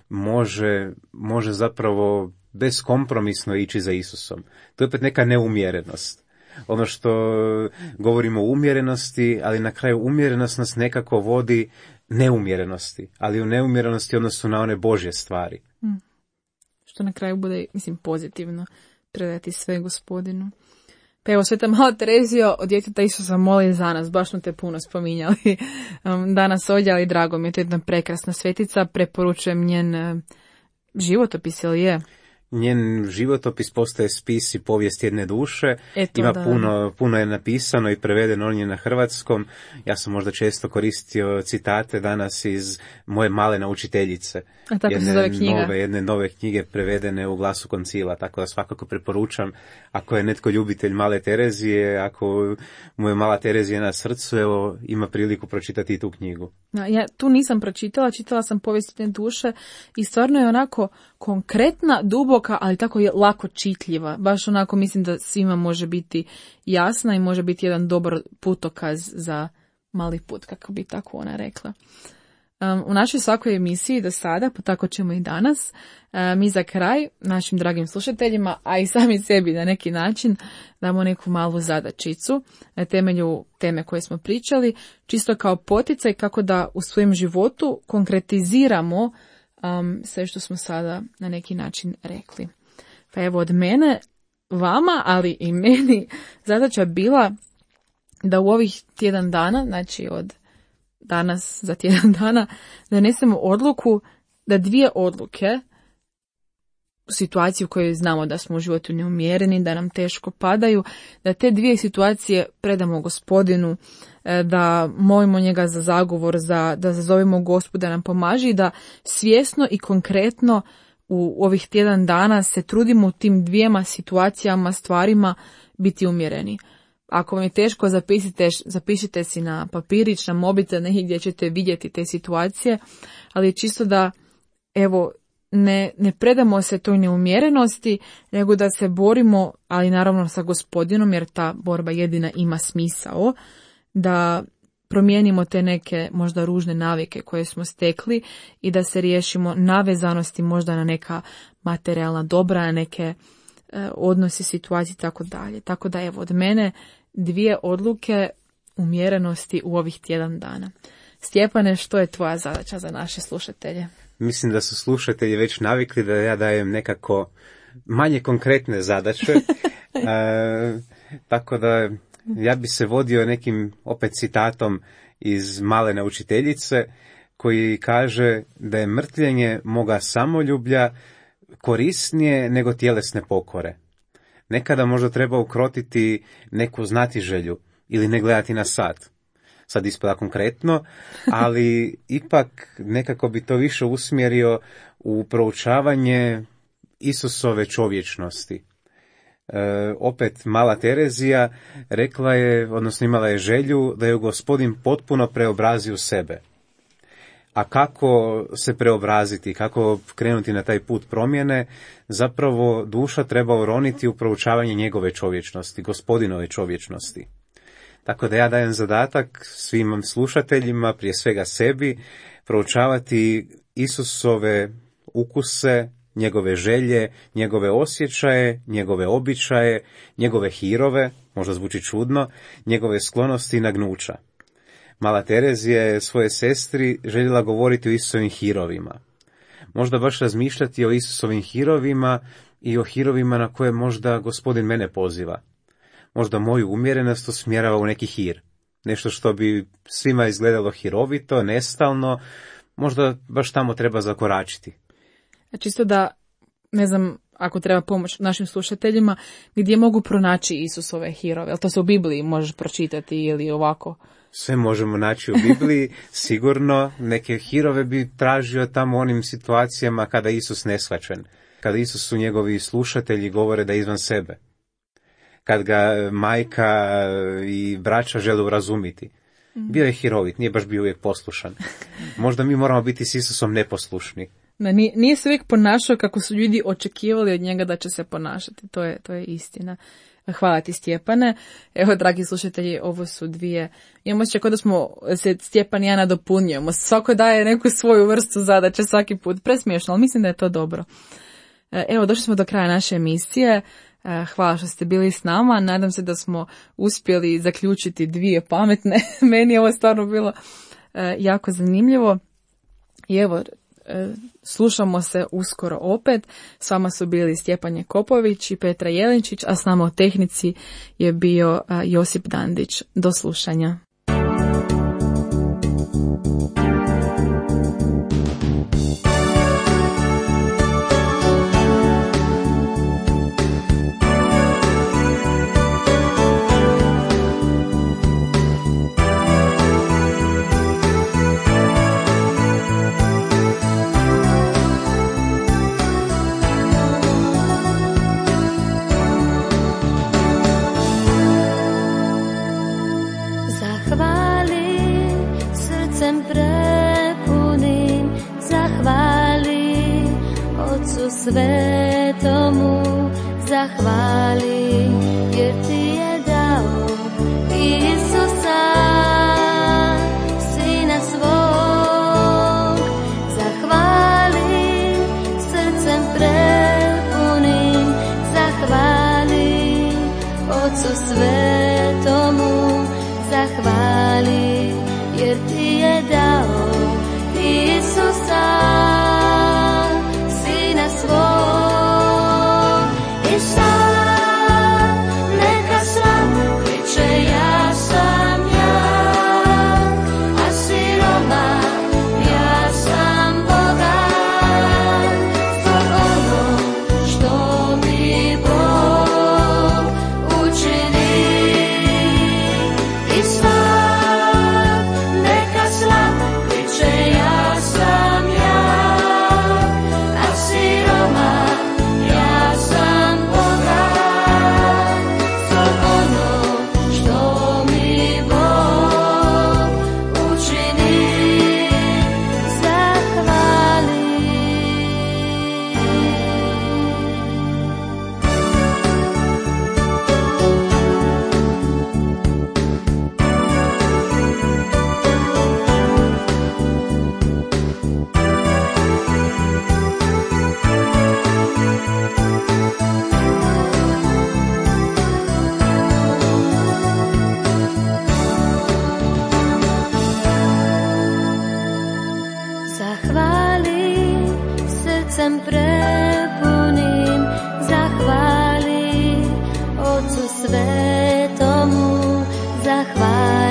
može zapravo beskompromisno ići za Isusom. To je opet neka neumjerenost. Ono što govorimo o umjerenosti, ali na kraju umjerenost nas nekako vodi neumjerenosti, ali u neumjerenosti odnosu na one Božje stvari. Što na kraju bude, pozitivno, predati sve Gospodinu. Pa evo, Sveta Mala Terezija od djeteta Isusa moli za nas, baš smo te puno spominjali danas ovdje, ali drago mi je, to je jedna prekrasna svetica, preporučujem njen životopis, ili je? Njen životopis postaje spis i povijest jedne duše. Ima puno je napisano i prevedeno, on je na hrvatskom. Ja sam možda često koristio citate danas iz Moje malene učiteljice. A tako se zove knjiga. Jedne nove knjige prevedene u Glasu koncila, tako da svakako preporučam. Ako je netko ljubitelj Male Terezije, ako mu je Mala Terezija na srcu, evo, ima priliku pročitati i tu knjigu. Ja tu nisam pročitala, čitala sam povijest jedne duše i stvarno je onako konkretna, duboka, ali tako je lako čitljiva. Baš onako mislim da svima može biti jasna i može biti jedan dobar putokaz za mali put, kako bi tako ona rekla. U našoj svakoj emisiji do sada, pa tako ćemo i danas, mi za kraj našim dragim slušateljima, a i sami sebi na neki način, damo neku malu zadačicu na temelju teme koje smo pričali, čisto kao poticaj kako da u svojem životu konkretiziramo sve što smo sada na neki način rekli. Pa evo od mene, vama, ali i meni, zadaća bila da u ovih tjedan dana, znači od danas za tjedan dana, donesemo odluku da 2 odluke u situaciji u kojoj znamo da smo u životu neumjereni, da nam teško padaju, da te 2 situacije predamo Gospodinu, da molimo njega za zagovor, da zazovemo Gospoda da nam pomaže i da svjesno i konkretno u ovih tjedan dana se trudimo u tim 2 situacijama, stvarima biti umjereni. Ako vam je teško, zapišite si na papirić, na mobitel, negdje gdje ćete vidjeti te situacije, ali čisto da, evo, ne predamo se toj neumjerenosti, nego da se borimo, ali naravno sa Gospodinom, jer ta borba jedina ima smisao, da promijenimo te neke možda ružne navike koje smo stekli i da se riješimo navezanosti možda na neka materijalna dobra, na neke odnosi, situacije i tako dalje. Tako da evo od mene 2 odluke umjerenosti u ovih tjedan dana. Stjepane, što je tvoja zadaća za naše slušatelje? Mislim da su slušatelji već navikli da ja dajem nekako manje konkretne zadaće, tako da ja bi se vodio nekim opet citatom iz Malene učiteljice koji kaže da je mrtvljenje moga samoljublja korisnije nego tjelesne pokore. Nekada možda treba ukrotiti neku znatiželju ili ne gledati na sat. Sad ispada konkretno, ali ipak nekako bi to više usmjerio u proučavanje Isusove čovječnosti. Opet Mala Terezija rekla je, odnosno imala je želju da je Gospodin potpuno preobrazi u sebe. A kako se preobraziti, kako krenuti na taj put promjene, zapravo duša treba uroniti u proučavanje njegove čovječnosti, Gospodinove čovječnosti. Tako da ja dajem zadatak svim slušateljima, prije svega sebi, proučavati Isusove ukuse, njegove želje, njegove osjećaje, njegove običaje, njegove hirove, možda zvuči čudno, njegove sklonosti i nagnuća. Mala Terezija je svoje sestri željela govoriti o Isusovim hirovima. Možda baš razmišljati o Isusovim hirovima i o hirovima na koje možda Gospodin mene poziva. Možda moju umjerenost usmjerava u neki hir. Nešto što bi svima izgledalo hirovito, nestalno, možda baš tamo treba zakoračiti. Čisto da, ne znam, ako treba pomoć našim slušateljima, gdje mogu pronaći Isusove hirove? Jel to se u Bibliji možeš pročitati ili ovako? Sve možemo naći u Bibliji, sigurno neke hirove bi tražio tamo u onim situacijama kada je Isus neshvaćen, kada Isus su njegovi slušatelji govore da je izvan sebe, kad ga majka i braća žele urazumiti. Bio je hirovit, nije baš bio uvijek poslušan. Možda mi moramo biti s Isusom neposlušni. Nije se uvijek ponašao kako su ljudi očekivali od njega da će se ponašati. To je istina. Hvala ti, Stjepane. Evo, dragi slušatelji, ovo su dvije. Imamo osjećaj kao da smo se Stjepan i ja nadopunjujemo. Svako daje neku svoju vrstu zadaće svaki put. Presmiješno, ali mislim da je to dobro. Evo, došli smo do kraja naše emisije. Hvala što ste bili s nama. Nadam se da smo uspjeli zaključiti dvije pametne. Meni je ovo stvarno bilo jako zanimljivo. I evo, slušamo se uskoro opet. S vama su bili Stjepan Jakopović i Petra Jelinčić, a s nama u tehnici je bio Josip Dandić. Do slušanja. Svetomu zahvali, jer ti je dao Isusa, Sina svog. Zahvali srcem prepunim, zahvali Otcu Svetomu, zahvali, jer ti je dao Isusa, Svetomu zahvali.